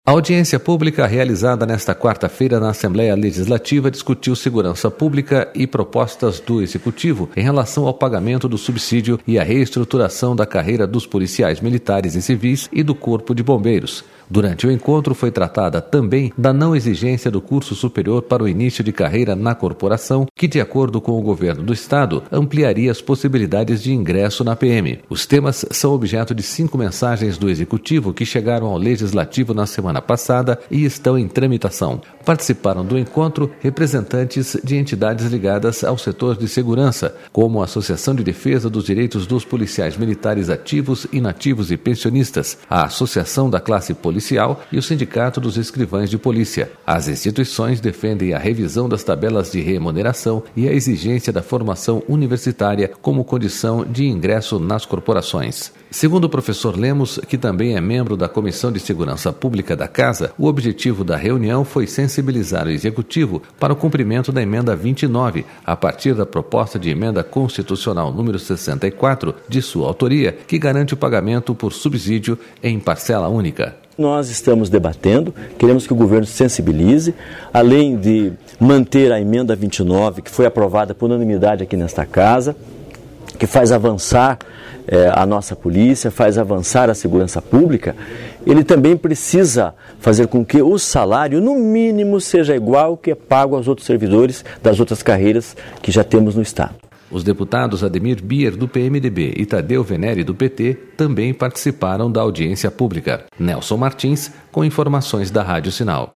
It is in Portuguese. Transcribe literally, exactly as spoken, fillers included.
A audiência pública realizada nesta quarta-feira na Assembleia Legislativa discutiu segurança pública e propostas do Executivo em relação ao pagamento do subsídio e a reestruturação da carreira dos policiais militares e civis e do Corpo de Bombeiros. Durante o encontro foi tratada também da não exigência do curso superior para o início de carreira na corporação, que, de acordo com o governo do Estado, ampliaria as possibilidades de ingresso na P M. Os temas são objeto de cinco mensagens do Executivo que chegaram ao Legislativo na semana passada e estão em tramitação. Participaram do encontro representantes de entidades ligadas ao setor de segurança, como a Associação de Defesa dos Direitos dos Policiais Militares Ativos, Inativos e Pensionistas, a Associação da Classe Policial e o Sindicato dos Escrivães de Polícia. As instituições defendem a revisão das tabelas de remuneração e a exigência da formação universitária como condição de ingresso nas corporações. Segundo o professor Lemos, que também é membro da Comissão de Segurança Pública da Casa, o objetivo da reunião foi sensibilizar o Executivo para o cumprimento da emenda vinte e nove, a partir da proposta de emenda constitucional número sessenta e quatro, de sua autoria, que garante o pagamento por subsídio em parcela única. Nós estamos debatendo, queremos que o governo se sensibilize, além de manter a emenda vinte e nove, que foi aprovada por unanimidade aqui nesta casa, que faz avançar eh, a nossa polícia, faz avançar a segurança pública. Ele também precisa fazer com que o salário, no mínimo, seja igual ao que é pago aos outros servidores das outras carreiras que já temos no Estado. Os deputados Ademir Bier, do P M D B, e Tadeu Venere, do P T, também participaram da audiência pública. Nelson Martins, com informações da Rádio Sinal.